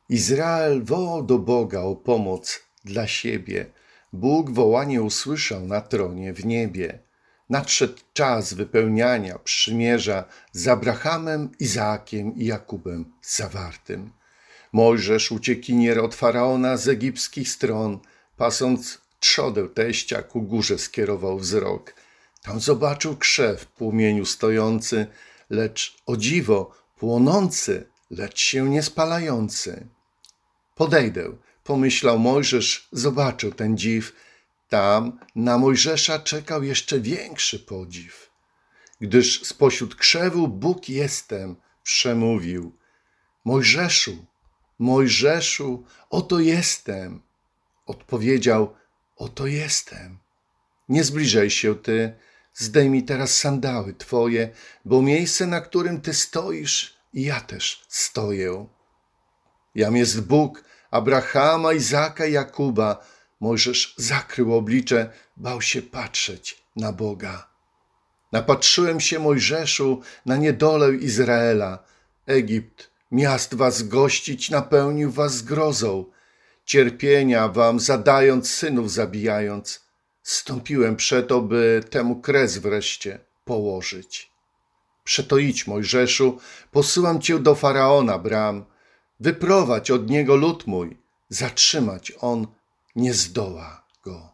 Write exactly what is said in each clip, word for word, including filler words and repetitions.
Izrael wołał do Boga o pomoc dla siebie. Bóg wołanie usłyszał na tronie w niebie. Nadszedł czas wypełniania przymierza z Abrahamem, Izaakiem i Jakubem zawartym. Mojżesz, uciekinier od Faraona z egipskich stron, pasąc trzodę teścia, ku górze skierował wzrok. Tam zobaczył krzew w płomieniu stojący, lecz o dziwo płonący, lecz się nie spalający. Podejdę, pomyślał Mojżesz, zobaczył ten dziw. Tam na Mojżesza czekał jeszcze większy podziw. Gdyż spośród krzewu Bóg jestem, przemówił. Mojżeszu, Mojżeszu, oto jestem. Odpowiedział, oto jestem. Nie zbliżaj się ty, zdejmij teraz sandały twoje, bo miejsce, na którym ty stoisz, ja też stoję. Jam jest Bóg Abrahama, Izaaka i Jakuba. Mojżesz zakrył oblicze, bał się patrzeć na Boga. Napatrzyłem się, Mojżeszu, na niedolę Izraela. Egipt, miast was gościć, napełnił was zgrozą. Cierpienia wam zadając, synów zabijając. Zstąpiłem przeto, by temu kres wreszcie położyć. Przeto idź, Mojżeszu, posyłam cię do Faraona bram. Wyprowadź od niego lud mój, zatrzymać on nie zdoła go.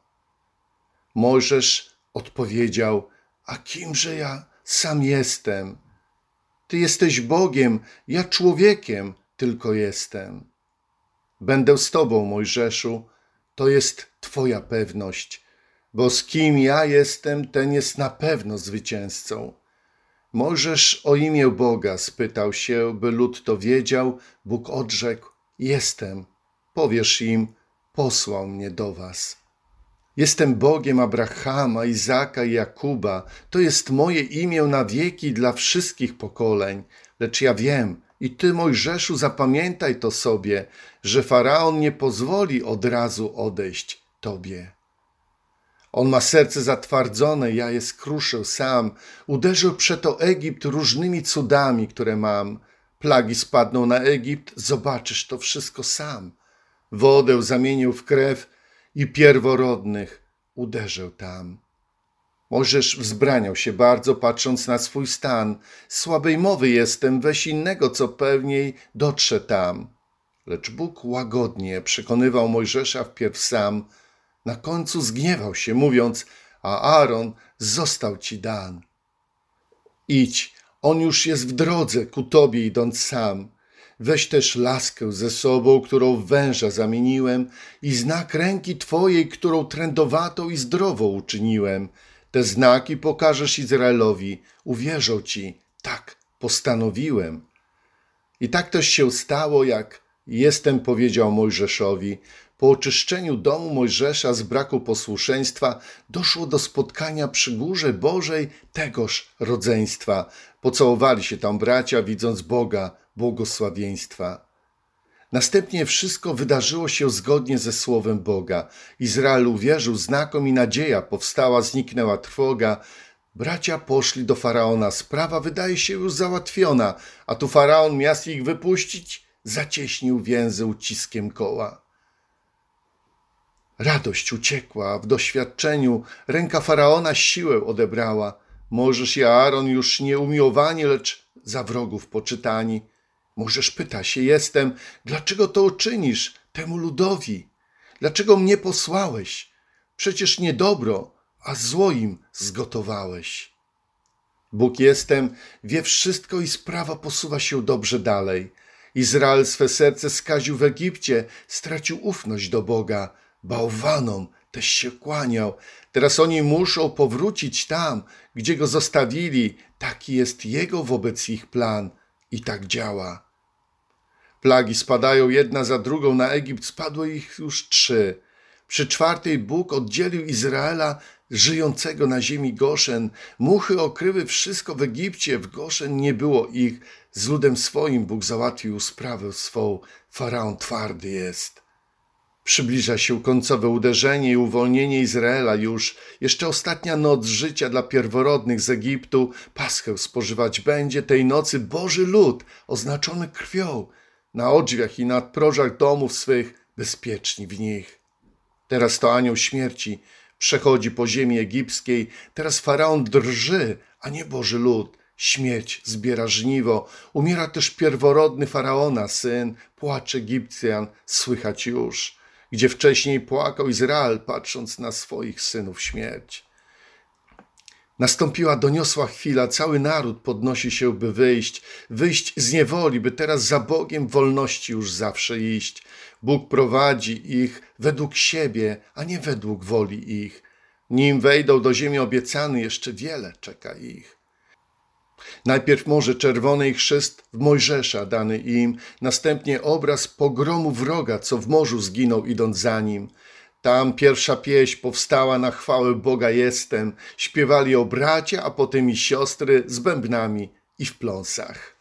Mojżesz odpowiedział, a kimże ja sam jestem? Ty jesteś Bogiem, ja człowiekiem tylko jestem. Będę z tobą, Mojżeszu, to jest twoja pewność, bo z kim ja jestem, ten jest na pewno zwycięzcą. Mojżesz o imię Boga spytał się, by lud to wiedział. Bóg odrzekł, jestem. Powiesz im, posłał mnie do was. Jestem Bogiem Abrahama, Izaaka i Jakuba. To jest moje imię na wieki dla wszystkich pokoleń. Lecz ja wiem, i ty, Mojżeszu, zapamiętaj to sobie, że Faraon nie pozwoli od razu odejść tobie. On ma serce zatwardzone, ja je skruszę sam. Uderzył przeto Egipt różnymi cudami, które mam. Plagi spadną na Egipt, zobaczysz to wszystko sam. Wodę zamienił w krew i pierworodnych uderzył tam. Mojżesz wzbraniał się bardzo, patrząc na swój stan. Słabej mowy jestem, weź innego, co pewniej dotrze tam. Lecz Bóg łagodnie przekonywał Mojżesza wpierw sam. Na końcu zgniewał się, mówiąc, a Aaron został ci dan. Idź, on już jest w drodze ku tobie idąc sam. Weź też laskę ze sobą, którą w węża zamieniłem, i znak ręki twojej, którą trędowatą i zdrową uczyniłem. Te znaki pokażesz Izraelowi, uwierzą ci, tak postanowiłem. I tak też się stało, jak jestem powiedział Mojżeszowi. Po oczyszczeniu domu Mojżesza z braku posłuszeństwa doszło do spotkania przy górze Bożej tegoż rodzeństwa. Pocałowali się tam bracia, widząc Boga, błogosławieństwa. Następnie wszystko wydarzyło się zgodnie ze słowem Boga. Izrael uwierzył znakom i nadzieja powstała, zniknęła trwoga. Bracia poszli do Faraona, sprawa wydaje się już załatwiona, a tu Faraon miast ich wypuścić, zacieśnił więzy uciskiem koła. Radość uciekła w doświadczeniu, ręka Faraona siłę odebrała. Mojżesz i Aaron już nie umiłowani, lecz za wrogów poczytani. Mojżesz pyta się, jestem, dlaczego to uczynisz temu ludowi? Dlaczego mnie posłałeś? Przecież nie dobro, a zło im zgotowałeś. Bóg jestem, wie wszystko i sprawa posuwa się dobrze dalej. Izrael swe serce skaził w Egipcie, stracił ufność do Boga. Bałwanom też się kłaniał. Teraz oni muszą powrócić tam, gdzie go zostawili. Taki jest jego wobec ich plan i tak działa. Plagi spadają jedna za drugą na Egipt, spadło ich już trzy. Przy czwartej Bóg oddzielił Izraela żyjącego na ziemi Goszen. Muchy okryły wszystko w Egipcie, w Goszen nie było ich. Z ludem swoim Bóg załatwił sprawę swą. Faraon twardy jest. Przybliża się końcowe uderzenie i uwolnienie Izraela już. Jeszcze ostatnia noc życia dla pierworodnych z Egiptu. Paschę spożywać będzie tej nocy Boży lud, oznaczony krwią. na odrzwiach i na prożach domów swych, bezpieczni w nich. Teraz to anioł śmierci przechodzi po ziemi egipskiej, teraz faraon drży, a nie Boży lud. Śmierć zbiera żniwo, umiera też pierworodny faraona syn, płacz Egipcjan słychać już, gdzie wcześniej płakał Izrael, patrząc na swoich synów śmierć. Nastąpiła doniosła chwila, cały naród podnosi się, by wyjść, wyjść z niewoli, by teraz za Bogiem wolności już zawsze iść. Bóg prowadzi ich według siebie, a nie według woli ich. Nim wejdą do ziemi obiecanej, jeszcze wiele czeka ich. Najpierw Morze Czerwone i chrzest w Mojżesza dany im, następnie obraz pogromu wroga, co w morzu zginął idąc za nim. Tam pierwsza pieśń powstała na chwałę Boga jestem, śpiewali o bracia, a potem i siostry z bębnami i w pląsach.